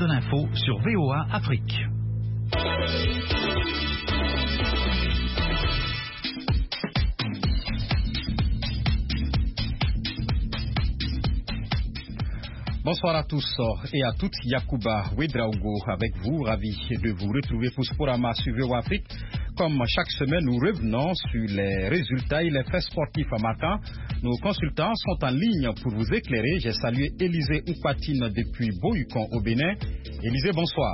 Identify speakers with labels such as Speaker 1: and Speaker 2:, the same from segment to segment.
Speaker 1: de l'info sur VOA Afrique.
Speaker 2: Bonsoir à tous et à toutes, Yacouba Ouedraogo avec vous, ravi de vous retrouver pour Sporama sur VOA Afrique. Comme chaque semaine, nous revenons sur les résultats et les faits sportifs marquants. Nos consultants sont en ligne pour vous éclairer. J'ai salué Élisée Oupatine depuis Boyukon au Bénin. Élisée, bonsoir.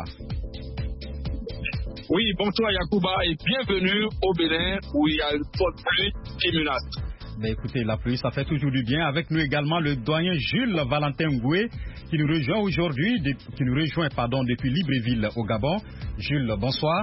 Speaker 3: Oui, bonsoir Yacouba et bienvenue au Bénin où il y a une forte pluie qui menace.
Speaker 2: Ben écoutez, la pluie, ça fait toujours du bien. Avec nous également le doyen Jules Valentin Ngoué qui nous rejoint aujourd'hui, depuis Libreville au Gabon. Jules, bonsoir.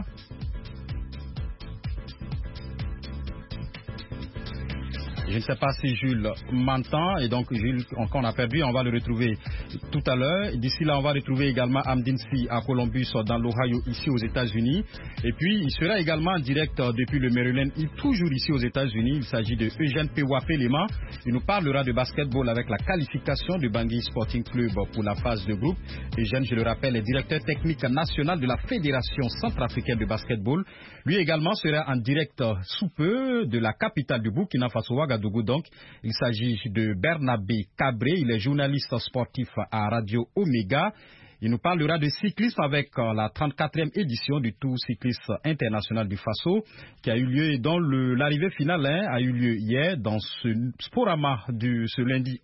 Speaker 2: Je ne sais pas si Jules m'entend et donc Jules, qu'on a perdu, on va le retrouver tout à l'heure. D'ici là, on va retrouver également Amdinsi à Columbus dans l'Ohio ici aux États-Unis. Et puis, il sera également en direct depuis le Maryland, toujours ici aux États-Unis. Il s'agit de Eugène Pewapelema. Il nous parlera de basketball avec la qualification du Bangui Sporting Club pour la phase de groupe. Eugène, je le rappelle, est directeur technique national de la Fédération centrafricaine de basketball. Lui également sera en direct sous peu de la capitale du Burkina Faso, Ouagadougou. Donc, il s'agit de Bernabé Cabré, il est journaliste sportif à Radio Omega. Il nous parlera de cyclisme avec la 34e édition du Tour cycliste international du Faso qui a eu lieu, dont l'arrivée finale a eu lieu hier dans ce Sporama ce lundi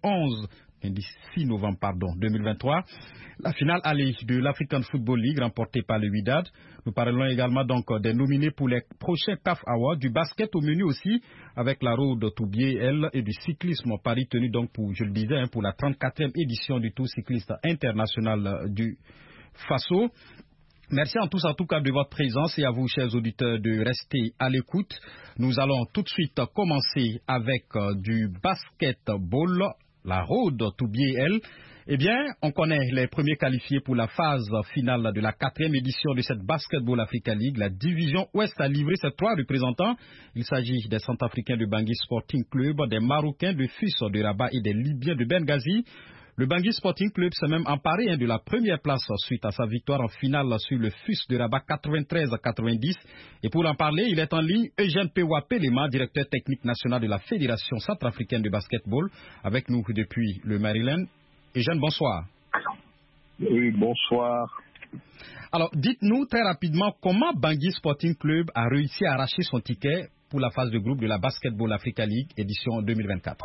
Speaker 2: 6 novembre 2023. La finale allée de l'African Football League remportée par le Wydad. Nous parlons également donc des nominés pour les prochains CAF Awards, du basket au menu aussi avec la Road to BL et du cyclisme Paris tenu donc pour la 34e édition du Tour cycliste international du Faso. Merci en tout cas de votre présence et à vous, chers auditeurs, de rester à l'écoute. Nous allons tout de suite commencer avec du basketball, la Road to BL. Eh bien, on connaît les premiers qualifiés pour la phase finale de la 4e édition de cette Basketball Africa League. La division Ouest a livré ses 3 représentants. Il s'agit des Centrafricains de Bangui Sporting Club, des Marocains de FUS de Rabat et des Libyens de Benghazi. Le Bangui Sporting Club s'est même emparé de la première place suite à sa victoire en finale sur le FUS de Rabat 93-90. Et pour en parler, il est en ligne Eugène Pewapelema, directeur technique national de la Fédération centrafricaine de basketball, avec nous depuis le Maryland. Eugène, bonsoir.
Speaker 4: Oui, bonsoir.
Speaker 2: Alors, dites-nous très rapidement comment Bangui Sporting Club a réussi à arracher son ticket pour la phase de groupe de la Basketball Africa League édition 2024.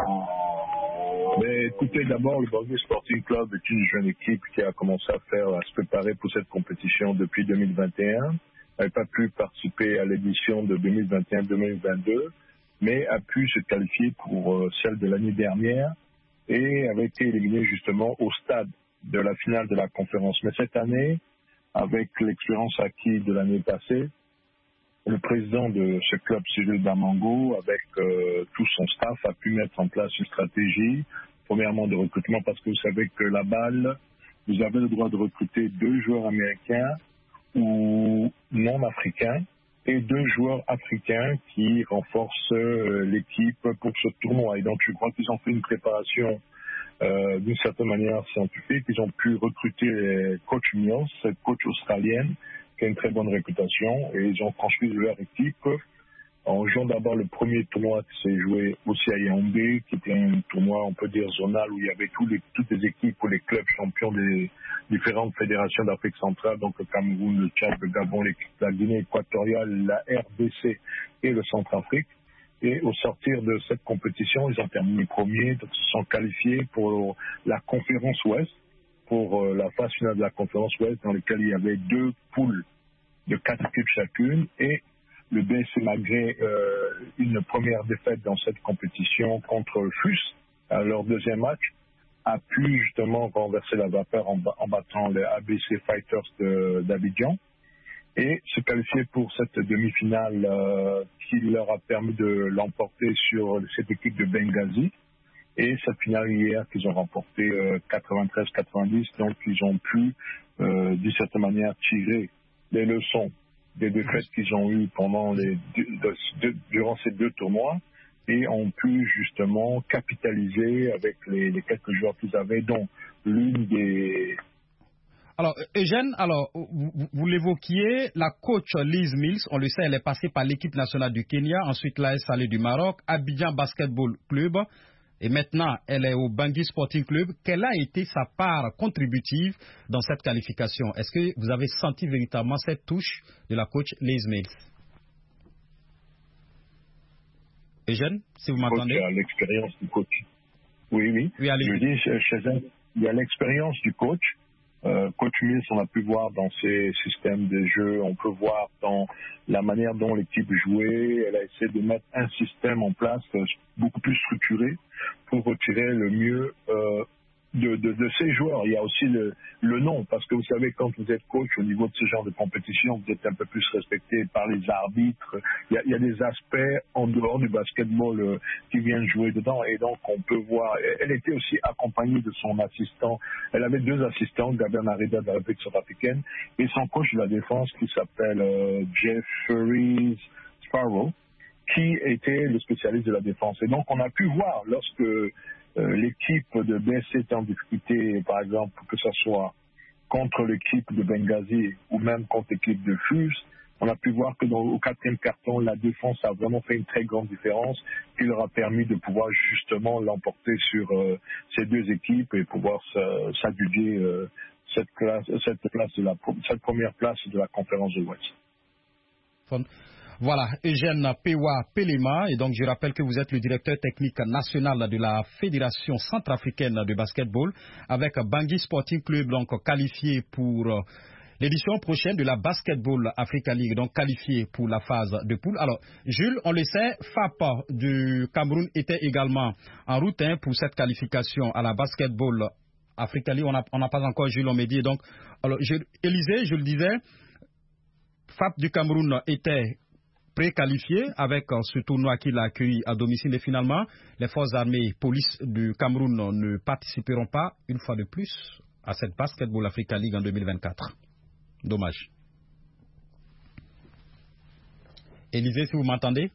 Speaker 4: Mais écoutez, d'abord, le Bangui Sporting Club est une jeune équipe qui a commencé à se préparer pour cette compétition depuis 2021. Elle n'a pas pu participer à l'édition de 2021-2022, mais a pu se qualifier pour celle de l'année dernière et avait été éliminé justement au stade de la finale de la conférence. Mais cette année, avec l'expérience acquise de l'année passée, le président de ce club, Cyril Damango, avec tout son staff, a pu mettre en place une stratégie, premièrement de recrutement, parce que vous savez que la balle, vous avez le droit de recruter 2 joueurs américains ou non africains et 2 joueurs africains qui renforcent l'équipe pour ce tournoi. Et donc, je crois qu'ils ont fait une préparation d'une certaine manière scientifique. Ils ont pu recruter coach Mills, cette coach australienne, qui a une très bonne réputation, et ils ont construit leur équipe en jouant d'abord le premier tournoi qui s'est joué aussi à Yaoundé, qui était un tournoi, on peut dire, zonal, où il y avait toutes les équipes ou les clubs champions des différentes fédérations d'Afrique centrale, donc le Cameroun, le Tchad, le Gabon, la Guinée équatoriale, la RDC et le Centrafrique. Et au sortir de cette compétition, ils ont terminé premiers, donc se sont qualifiés pour la conférence Ouest, pour la phase finale de la conférence Ouest, dans laquelle il y avait 2 poules de 4 équipes chacune, et le BSC, malgré une première défaite dans cette compétition contre le FUS, à leur deuxième match, a pu justement renverser la vapeur en battant les ABC Fighters d'Abidjan et se qualifier pour cette demi-finale qui leur a permis de l'emporter sur cette équipe de Benghazi. Et cette finale hier qu'ils ont remporté 93-90, donc ils ont pu d'une certaine manière tirer les leçons des défaites qu'ils ont eues durant ces 2 tournois et ont pu justement capitaliser avec les quelques joueurs qu'ils avaient, dont l'une des
Speaker 2: Alors, Eugène, vous l'évoquiez, la coach Liz Mills, on le sait, elle est passée par l'équipe nationale du Kenya, ensuite l'AS Salé du Maroc, Abidjan Basketball Club, et maintenant elle est au Bangui Sporting Club. Quelle a été sa part contributive dans cette qualification? Est-ce que vous avez senti véritablement cette touche de la coach Liz Mills? Eugène, si vous m'entendez?
Speaker 4: L'expérience du coach. Oui.
Speaker 2: allez.
Speaker 4: Je dis, chez elle, il y a l'expérience du coach. Coach Mills, on a pu voir dans ses systèmes de jeu, on peut voir dans la manière dont l'équipe jouait. Elle a essayé de mettre un système en place beaucoup plus structuré pour retirer le mieux de ses joueurs. Il y a aussi le nom, parce que vous savez, quand vous êtes coach au niveau de ce genre de compétition, vous êtes un peu plus respecté par les arbitres. Il y a des aspects en dehors du basketball qui viennent jouer dedans, et donc on peut voir. Elle était aussi accompagnée de son assistant. Elle avait 2 assistants, Gabriel Arida de la République centrafricaine, et son coach de la défense qui s'appelle Jeffrey Sparrow, qui était le spécialiste de la défense. Et donc on a pu voir lorsque l'équipe de BSC était en difficulté, par exemple, que ce soit contre l'équipe de Benghazi ou même contre l'équipe de Fuse, on a pu voir que au 4e carton, la défense a vraiment fait une très grande différence qui leur a permis de pouvoir justement l'emporter sur ces 2 équipes et pouvoir s'adjuger cette première place de la conférence de l'Ouest.
Speaker 2: Voilà, Eugène Pewa Pelema, et donc je rappelle que vous êtes le directeur technique national de la Fédération centrafricaine de basketball, avec Bangui Sporting Club, donc qualifié pour l'édition prochaine de la Basketball Africa League, donc qualifié pour la phase de poule. Alors, Jules, on le sait, FAP du Cameroun était également en route pour cette qualification à la Basketball Africa League. On n'a pas encore Jules Omédi. Donc, alors, Élisée, je le disais, FAP du Cameroun était préqualifié avec ce tournoi qu'il a accueilli à domicile, et finalement les forces armées et police du Cameroun ne participeront pas une fois de plus à cette Basketball Africa League en 2024. Dommage. Élisée, si vous m'entendez?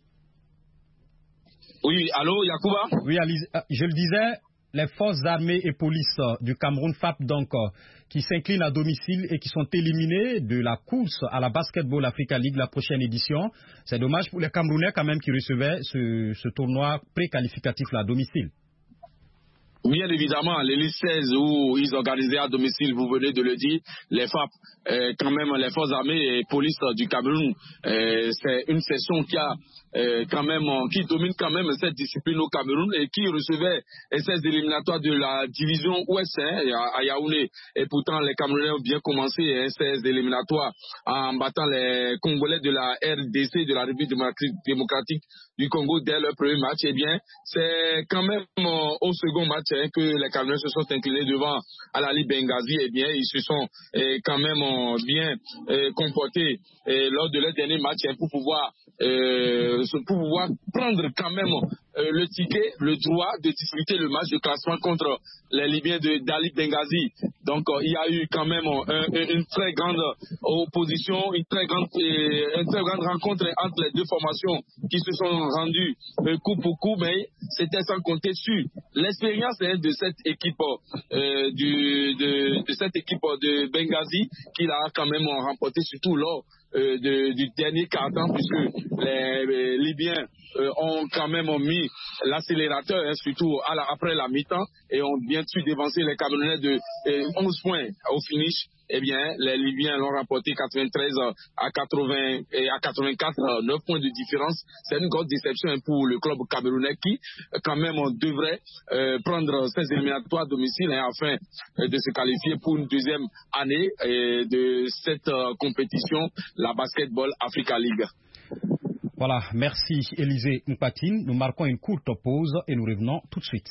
Speaker 3: Oui, allô, Yacouba?
Speaker 2: Oui, je le disais, les forces armées et police du Cameroun, FAP donc, qui s'inclinent à domicile et qui sont éliminés de la course à la Basketball Africa League, la prochaine édition. C'est dommage pour les Camerounais quand même qui recevaient ce tournoi préqualificatif là, à domicile.
Speaker 3: Bien évidemment, l'élite 16 où ils organisaient à domicile, vous venez de le dire, les FAP, quand même les forces armées et police du Cameroun, c'est une session qui a qui domine quand même cette discipline au Cameroun et qui recevait ces éliminatoires de la division ouest à Yaoundé. Et pourtant, les Camerounais ont bien commencé ces éliminatoires en battant les Congolais de la RDC, de la République démocratique du Congo dès leur premier match. Eh bien, c'est quand même au second match que les Camerounais se sont inclinés devant Al-Ali Benghazi. Eh bien, ils se sont quand même bien comportés lors de leur dernier match pour pouvoir prendre quand même le ticket, le droit de disputer le match de classement contre les Libyens d'Ali Benghazi. Donc il y a eu quand même une très grande opposition, une très grande rencontre entre les deux formations qui se sont rendues coup pour coup, mais c'était sans compter sur l'expérience de cette équipe de Benghazi qui l'a quand même remporté, surtout lors du dernier quart-temps, puisque les Libyens ont quand même mis l'accélérateur, surtout après la mi-temps, et ont bien su dévancer les Camerounais de 11 points au finish. Eh bien, les Libyens l'ont remporté 93 à 80 et à 84, 9 points de différence. C'est une grosse déception pour le club camerounais qui, quand même, devrait prendre ses éliminatoires à domicile afin de se qualifier pour une deuxième année de cette compétition, la Basketball Africa League.
Speaker 2: Voilà, merci Élisée Mpatine. Nous marquons une courte pause et nous revenons tout de suite.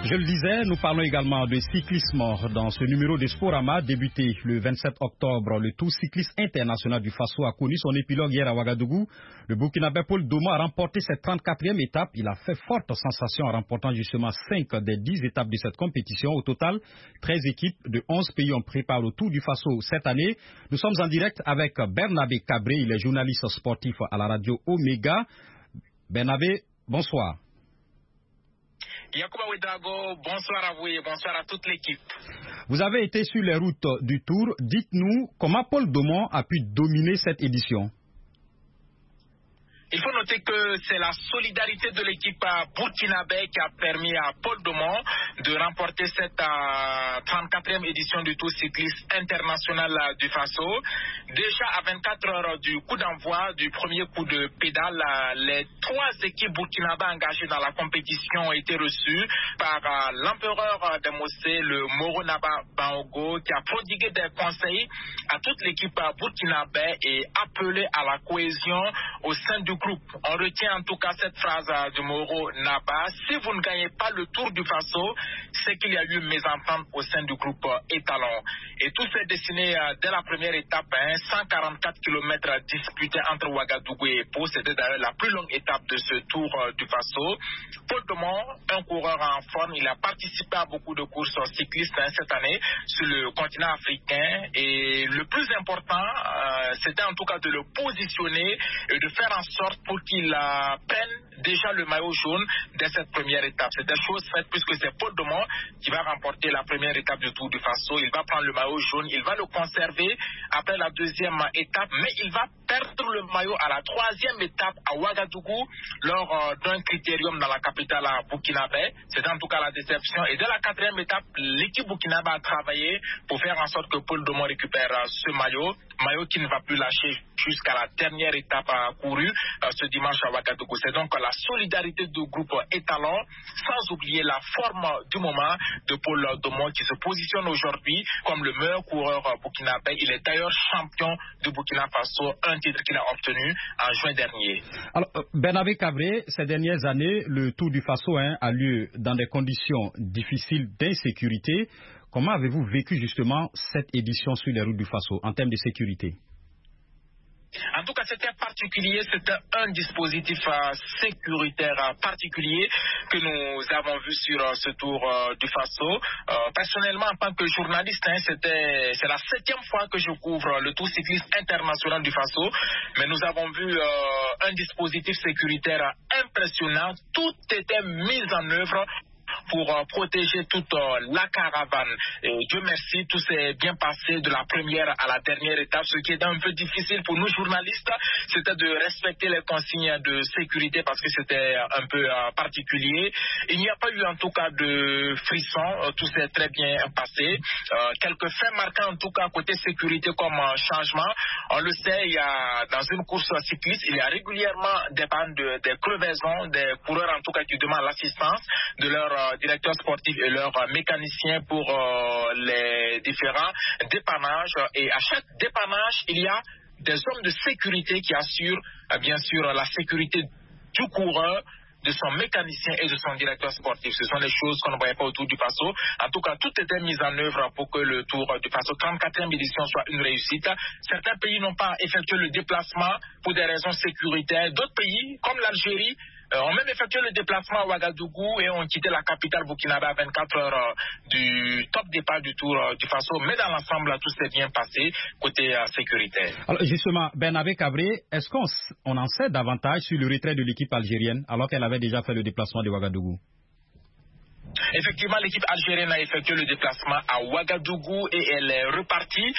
Speaker 2: Je le disais, nous parlons également de cyclisme dans ce numéro de Sporama. Débuté le 27 octobre, le Tour cycliste international du Faso a connu son épilogue hier à Ouagadougou. Le Burkinabé Paul Doma a remporté cette 34e étape. Il a fait forte sensation en remportant justement 5 des 10 étapes de cette compétition. Au total, 13 équipes de 11 pays ont préparé le Tour du Faso cette année. Nous sommes en direct avec Bernabé Cabré, il est journaliste sportif à la radio Omega. Bernabé, bonsoir.
Speaker 5: Yacouba Ouedraogo, bonsoir à vous et bonsoir à toute l'équipe.
Speaker 2: Vous avez été sur les routes du Tour. Dites-nous comment Paul Domon a pu dominer cette édition.
Speaker 5: Il faut noter que c'est la solidarité de l'équipe burkinabé qui a permis à Paul Domon de remporter cette 34e édition du Tour cycliste international du Faso. Déjà à 24 heures du coup d'envoi du premier coup de pédale, les 3 équipes burkinabé engagées dans la compétition ont été reçues par l'empereur des Mossé, le Moro Naba Baogo, qui a prodigué des conseils à toute l'équipe burkinabé et appelé à la cohésion au sein du groupe. On retient en tout cas cette phrase du Moro Naba: si vous ne gagnez pas le Tour du Faso, c'est qu'il y a eu mésentente au sein du groupe étalon. Et tout s'est dessiné dès la première étape, 144 km disputés entre Ouagadougou et Pau. C'était d'ailleurs la plus longue étape de ce Tour du Faso. Paul Domon, un coureur en forme, il a participé à beaucoup de courses cyclistes cette année sur le continent africain. Et le plus important, c'était en tout cas de le positionner et de faire en sorte pour qu'il prenne déjà le maillot jaune dès cette première étape. C'est une chose faite puisque c'est Paul Domon qui va remporter la première étape du Tour du Faso. Il va prendre le maillot jaune, il va le conserver après la deuxième étape, mais il va perdre le maillot à la 3e étape à Ouagadougou lors d'un critérium dans la capitale burkinabé. C'était en tout cas la déception. Et dès la 4e étape, l'équipe burkinabé a travaillé pour faire en sorte que Paul Domon récupère ce maillot qui ne va plus lâcher jusqu'à la dernière étape courue ce dimanche à Ouagadougou. C'est donc la solidarité du groupe étalon, sans oublier la forme du moment de Paul Domon qui se positionne aujourd'hui comme le meilleur coureur burkinabé. Il est d'ailleurs champion du Burkina Faso, un titre qu'il a obtenu en juin dernier.
Speaker 2: Alors, Bernabé Cabré, ces dernières années, le Tour du Faso a lieu dans des conditions difficiles d'insécurité. Comment avez-vous vécu justement cette édition sur les routes du Faso en termes de sécurité?
Speaker 5: En tout cas, c'était particulier, c'était un dispositif sécuritaire particulier que nous avons vu sur ce Tour du Faso. Personnellement, en tant que journaliste, c'est la 7e fois que je couvre le Tour cycliste international du Faso, mais nous avons vu un dispositif sécuritaire impressionnant. Tout était mis en œuvre pour protéger toute la caravane. Et Dieu merci, tout s'est bien passé de la première à la dernière étape. Ce qui est un peu difficile pour nous journalistes, c'était de respecter les consignes de sécurité parce que c'était un peu particulier. Il n'y a pas eu en tout cas de frissons, tout s'est très bien passé. Quelques faits marquants en tout cas côté sécurité comme changement. On le sait, il y a dans une course cycliste, il y a régulièrement des bandes, des crevaisons, des coureurs en tout cas qui demandent l'assistance de leur directeur sportif et leurs mécaniciens pour les différents dépannages. Et à chaque dépannage, il y a des hommes de sécurité qui assurent bien sûr la sécurité du coureur, de son mécanicien et de son directeur sportif. Ce sont des choses qu'on ne voyait pas au Tour du Faso. En tout cas, tout était mis en œuvre pour que le Tour du Faso 34e édition soit une réussite. Certains pays n'ont pas effectué le déplacement pour des raisons sécuritaires. D'autres pays, comme l'Algérie, ont même effectué le déplacement à Ouagadougou et ont quitté la capitale burkinabé à 24 heures du top départ du Tour du Faso. Mais dans l'ensemble, tout s'est bien passé côté sécuritaire.
Speaker 2: Alors justement, Bernabé Cabré, est-ce qu'on en sait davantage sur le retrait de l'équipe algérienne alors qu'elle avait déjà fait le déplacement de Ouagadougou?
Speaker 5: Effectivement, l'équipe algérienne a effectué le déplacement à Ouagadougou et elle est repartie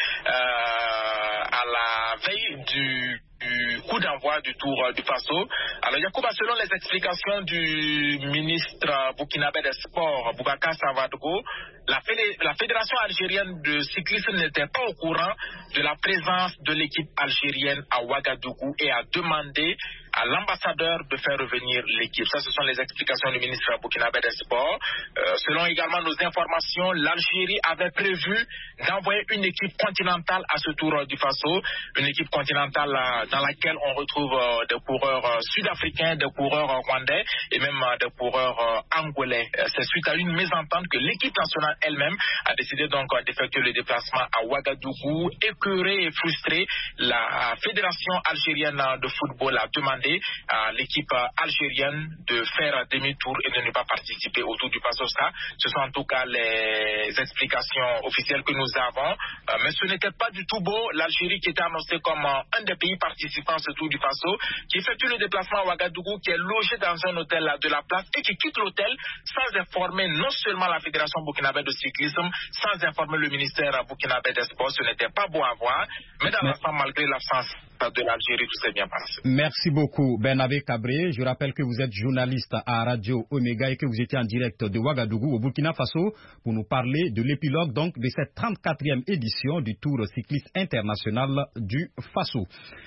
Speaker 5: à la veille du coup d'envoi du Tour du Faso. Alors Yacouba, selon les explications du ministre burkinabé des Sports, Boubacar Savadogo, la fédération algérienne de cyclisme n'était pas au courant de la présence de l'équipe algérienne à Ouagadougou et a demandé à l'ambassadeur de faire revenir l'équipe. Ça, ce sont les explications du ministre burkinabé des Sports. Selon également nos informations, l'Algérie avait prévu d'envoyer une équipe continentale à ce Tour du Faso, une équipe continentale dans laquelle on retrouve des coureurs sud-africains, des coureurs rwandais et même des coureurs angolais. C'est suite à une mésentente que l'équipe nationale elle-même a décidé donc d'effectuer le déplacement à Ouagadougou. Écœurée et frustrée, la Fédération algérienne de football a demandé à l'équipe algérienne de faire demi-tour et de ne pas participer au Tour du Faso. Ce sont en tout cas les explications officielles que nous avons, mais ce n'était pas du tout beau. L'Algérie qui était annoncée comme un des pays participants à ce Tour du Faso, qui effectue le déplacement à Ouagadougou, qui est logé dans un hôtel de la place et qui quitte l'hôtel sans informer non seulement la Fédération burkinabé de cyclisme, sans informer le ministère burkinabé des Sports. Ce n'était pas beau à voir, mais dans l'ensemble, malgré l'absence de l'Algérie, tout s'est bien passé.
Speaker 2: Merci beaucoup, Bernabé Cabré. Je rappelle que vous êtes journaliste à Radio Omega et que vous étiez en direct de Ouagadougou au Burkina Faso pour nous parler de l'épilogue donc de cette 34e édition du Tour cycliste international du Faso.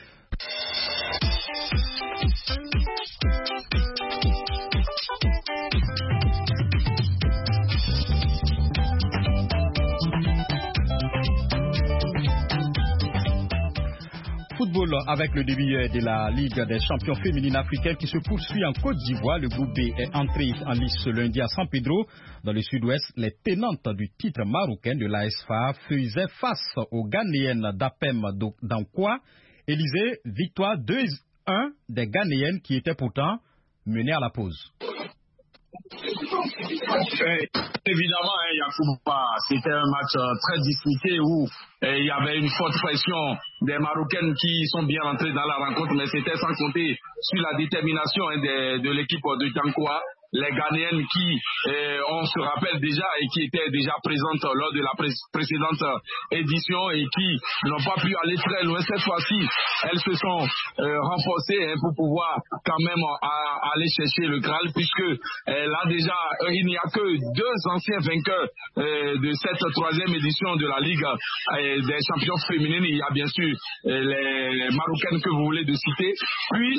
Speaker 2: Football avec le début de la Ligue des champions féminines africaines qui se poursuit en Côte d'Ivoire. Le groupe B est entré en lice ce lundi à San Pedro. Dans le sud-ouest, les tenantes du titre marocain de l'ASFA faisaient face aux Ghanéennes d'Apem Dankwa. Élysée, victoire 2-1 des Ghanéennes qui étaient pourtant menées à la pause.
Speaker 3: Évidemment, Yacouba, c'était un match très disputé où il y avait une forte pression des Marocaines qui sont bien entrées dans la rencontre, mais c'était sans compter sur la détermination de l'équipe de Dankwa. Les Ghanéennes qui, on se rappelle déjà, et qui étaient déjà présentes lors de la précédente édition et qui n'ont pas pu aller très loin. Cette fois-ci, elles se sont renforcées pour pouvoir quand même aller chercher le Graal, puisque là déjà, il n'y a que 2 anciens vainqueurs de cette 3e édition de la Ligue des champions féminines. Il y a bien sûr les Marocaines que vous voulez de citer, puis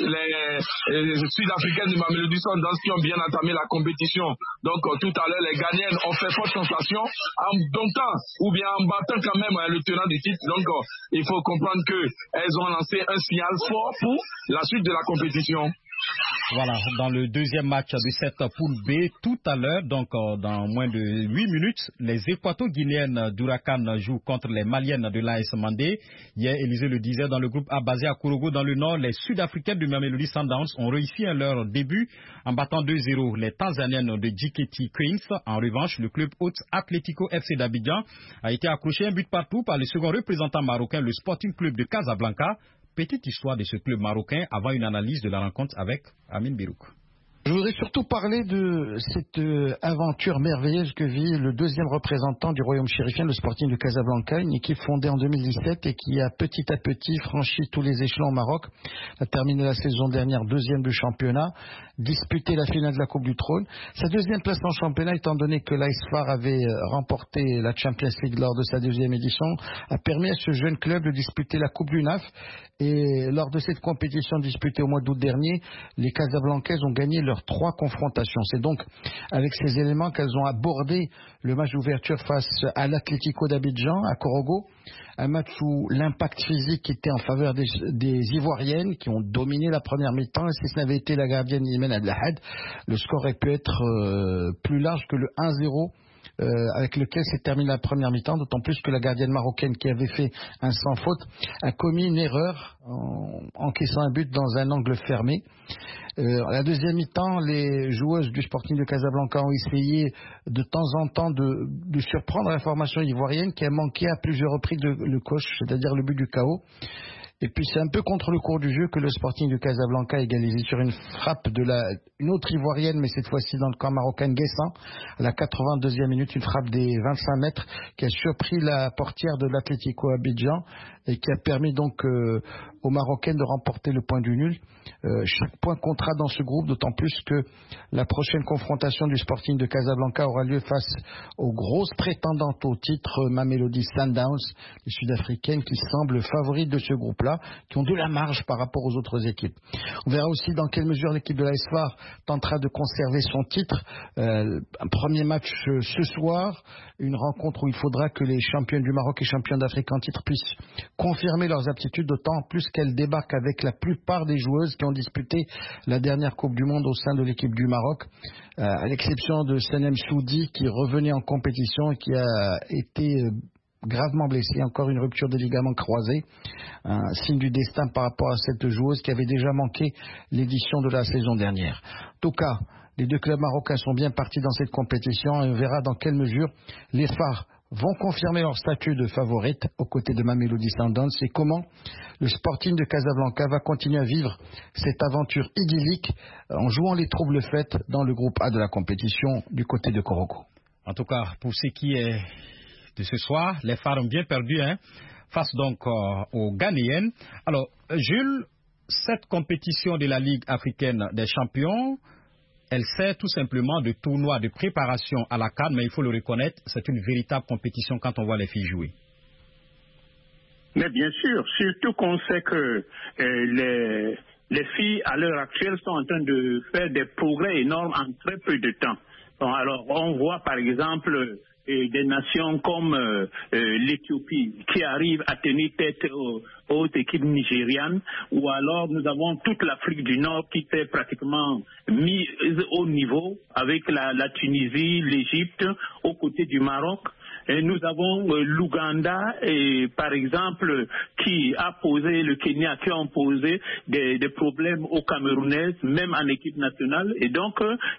Speaker 3: les Sud-Africaines de Mamelodi Sundowns qui ont bien entamé la compétition. Donc tout à l'heure, les Ghanéennes ont fait forte sensation en domptant ou bien en battant quand même le tenant du titre. Donc il faut comprendre qu'elles ont lancé un signal fort pour la suite de la compétition.
Speaker 2: Voilà, dans le deuxième match de cette poule B, tout à l'heure, donc dans moins de 8 minutes, les Équato-Guinéennes d'Huracan jouent contre les Maliennes de l'AS Mandé. Hier, Élisée le disait, dans le groupe A basé à Korogo dans le nord, les Sud-Africaines du Mamelodi Sundowns ont réussi à leur début en battant 2-0 les Tanzaniennes de JKT Queens. En revanche, le club hôte Atlético FC d'Abidjan a été accroché un but partout par le second représentant marocain, le Sporting Club de Casablanca. Petite histoire de ce club marocain avant une analyse de la rencontre avec Amin Birouk.
Speaker 6: Je voudrais surtout parler de cette aventure merveilleuse que vit le deuxième représentant du royaume chérifien, le Sporting de Casablanca, une équipe fondée en 2017 et qui a petit à petit franchi tous les échelons au Maroc, a terminé la saison dernière 2e du championnat, disputé la finale de la Coupe du Trône. Sa 2e place en championnat, étant donné que l'ASFAR avait remporté la Champions League lors de sa 2e édition, a permis à ce jeune club de disputer la Coupe du NAF. Et lors de cette compétition disputée au mois d'août dernier, les Casablancaises ont gagné leurs 3 confrontations. C'est donc avec ces éléments qu'elles ont abordé le match d'ouverture face à l'Atlético d'Abidjan, à Korogo. Un match où l'impact physique était en faveur des Ivoiriennes qui ont dominé la première mi-temps. Et si ce n'avait été la gardienne Imen Abdelhad, le score aurait pu être plus large que le 1-0. Avec lequel s'est terminée la première mi-temps, d'autant plus que la gardienne marocaine qui avait fait un sans faute a commis une erreur en encaissant un but dans un angle fermé. La deuxième mi-temps, les joueuses du Sporting de Casablanca ont essayé de temps en temps de surprendre la formation ivoirienne qui a manqué à plusieurs reprises le coche, c'est-à-dire le but du chaos. Et puis c'est un peu contre le cours du jeu que le Sporting de Casablanca a égalisé sur une frappe une autre Ivoirienne, mais cette fois-ci dans le camp marocain, Guessin, à la 82e minute, une frappe des 25 mètres qui a surpris la portière de l'Atlético Abidjan et qui a permis donc aux Marocains de remporter le point du nul. Chaque point comptera dans ce groupe, d'autant plus que la prochaine confrontation du Sporting de Casablanca aura lieu face aux grosses prétendantes au titre Mamelodi Sundowns, les Sud-Africaines qui semblent favorites de ce groupe-là, qui ont de la marge par rapport aux autres équipes. On verra aussi dans quelle mesure l'équipe de l'AS FAR tentera de conserver son titre. Un premier match ce soir, une rencontre où il faudra que les champions du Maroc et champions d'Afrique en titre puissent confirmer leurs aptitudes, d'autant plus qu'elles débarquent avec la plupart des joueuses qui ont disputé la dernière Coupe du Monde au sein de l'équipe du Maroc, à l'exception de Senem Soudi qui revenait en compétition et qui a été gravement blessé, encore une rupture des ligaments croisés, un signe du destin par rapport à cette joueuse qui avait déjà manqué l'édition de la saison dernière. En tout cas, les deux clubs marocains sont bien partis dans cette compétition et on verra dans quelle mesure les phares vont confirmer leur statut de favorite aux côtés de Mamelodi Sundowns et comment le Sporting de Casablanca va continuer à vivre cette aventure idyllique en jouant les troubles faites dans le groupe A de la compétition du côté de Koroko.
Speaker 2: En tout cas, pour ce qui est de ce soir, les phares ont bien perdu face donc aux Ghanéennes. Alors, Jules, cette compétition de la Ligue africaine des champions, elle sert tout simplement de tournoi de préparation à la CAN, mais il faut le reconnaître, c'est une véritable compétition quand on voit les filles jouer.
Speaker 7: Mais bien sûr, surtout qu'on sait que les filles à l'heure actuelle sont en train de faire des progrès énormes en très peu de temps. Bon, alors, on voit par exemple des nations comme l'Éthiopie qui arrivent à tenir tête aux équipes nigérianes, ou alors nous avons toute l'Afrique du Nord qui fait pratiquement mise au niveau avec la Tunisie, l'Égypte, aux côtés du Maroc. Et nous avons l'Ouganda, par exemple, qui a posé, le Kenya, qui ont posé des problèmes aux Camerounaises, même en équipe nationale. Et donc,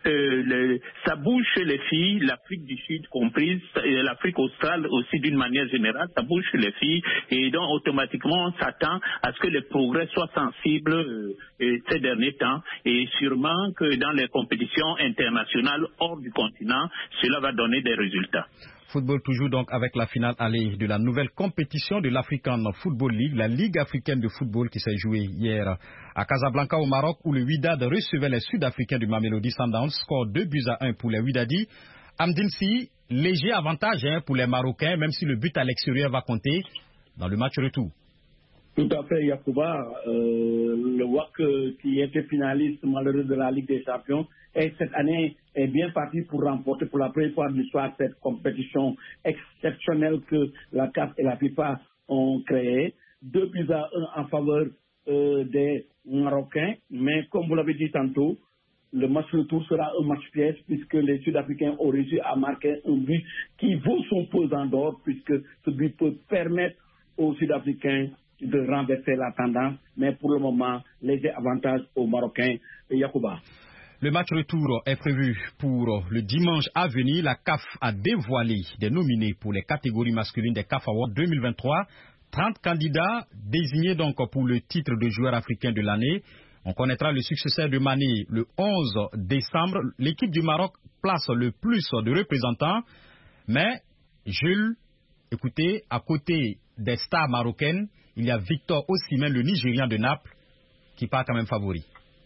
Speaker 7: ça bouge chez les filles, l'Afrique du Sud comprise, et l'Afrique australe aussi d'une manière générale, ça bouge chez les filles. Et donc, automatiquement, on s'attend à ce que les progrès soient sensibles ces derniers temps. Et sûrement que dans les compétitions internationales hors du continent, cela va donner des résultats.
Speaker 2: Football toujours donc avec la finale allée de la nouvelle compétition de l'African Football League, la Ligue africaine de football qui s'est jouée hier à Casablanca au Maroc où le Wydad recevait les Sud-Africains du Mamelodi Sundowns, score 2-1 pour les Wydadi. Amdinsi, léger avantage pour les Marocains, même si le but à l'extérieur va compter dans le match retour.
Speaker 8: Tout à fait, Yacouba. Le WAC qui était finaliste malheureux de la Ligue des Champions et cette année est bien parti pour remporter pour la première fois de l'histoire cette compétition exceptionnelle que la CAF et la FIFA ont créée. 2-1 en faveur des Marocains, mais comme vous l'avez dit tantôt, le match retour sera un match piège puisque les Sud-Africains ont réussi à marquer un but qui vaut son pesant d'or puisque ce but peut permettre aux Sud-Africains de renverser la tendance, mais pour le moment, les avantages aux Marocains et Yacouba.
Speaker 2: Le match retour est prévu pour le dimanche à venir. La CAF a dévoilé des nominés pour les catégories masculines des CAF Awards 2023. 30 candidats désignés donc pour le titre de joueur africain de l'année. On connaîtra le successeur de Mané le 11 décembre. L'équipe du Maroc place le plus de représentants. Mais, Jules, écoutez, à côté des stars marocaines, il y a Victor Osimhen, le Nigérian de Naples, qui part quand même favori.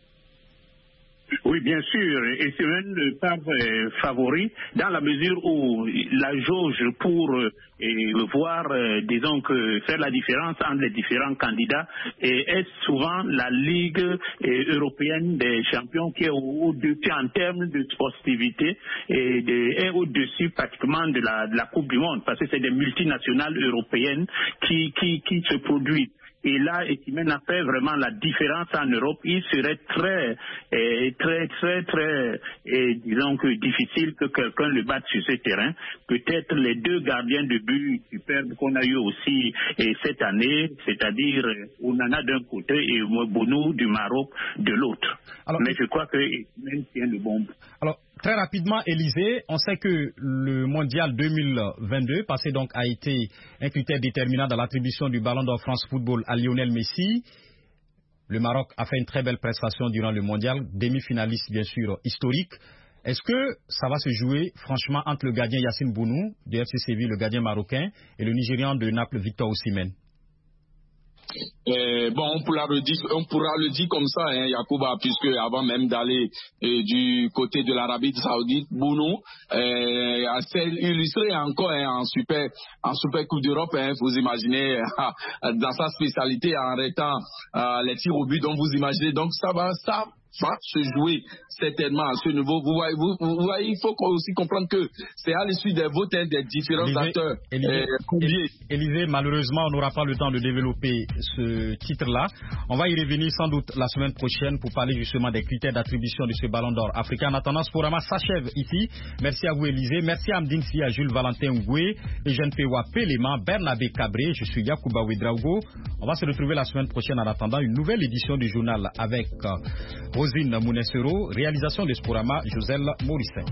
Speaker 7: Oui, bien sûr, et c'est un part favori dans la mesure où la jauge pour voir, disons que faire la différence entre les différents candidats est souvent la Ligue européenne des champions qui est au-dessus en termes de sportivité et est au-dessus pratiquement de la Coupe du Monde parce que c'est des multinationales européennes qui se produisent. Et là, Osimhen a fait vraiment la différence en Europe. Il serait très, disons que difficile que quelqu'un le batte sur ce terrain. Peut-être les deux gardiens de but superbes qu'on a eu aussi cette année, c'est-à-dire Onana d'un côté et Mbounou du Maroc de l'autre. Mais je crois que Osimhen tient le bon bout.
Speaker 2: Alors, très rapidement, Élisée, on sait que le mondial 2022, passé donc, a été un critère déterminant dans l'attribution du Ballon d'Or France Football à Lionel Messi. Le Maroc a fait une très belle prestation durant le mondial, demi-finaliste bien sûr historique. Est-ce que ça va se jouer franchement entre le gardien Yacine Bounou de FC Séville, le gardien marocain, et le Nigérian de Naples Victor Osimhen?
Speaker 3: Bon, on pourra le dire comme ça, hein, Yacouba, puisque avant même d'aller du côté de l'Arabie Saoudite, Bounou s'est illustré encore en super Coupe d'Europe. Hein, vous imaginez dans sa spécialité en arrêtant les tirs au but. Donc vous imaginez, donc ça va se jouer certainement à ce niveau. Vous voyez, il faut aussi comprendre que c'est à l'issue des votes des différents acteurs.
Speaker 2: Élisée, malheureusement, on n'aura pas le temps de développer ce titre-là. On va y revenir sans doute la semaine prochaine pour parler justement des critères d'attribution de ce ballon d'or africain. En attendant, ce programme s'achève ici. Merci à vous, Élisée. Merci à Amdine Si, à Jules Valentin Ngoué, Eugène Pewa Péléman, Bernabé Cabré. Je suis Yacouba Ouedraogo. On va se retrouver la semaine prochaine en attendant une nouvelle édition du journal avec Rosine Mounessero, réalisation de Sporama, Joselle Morisset.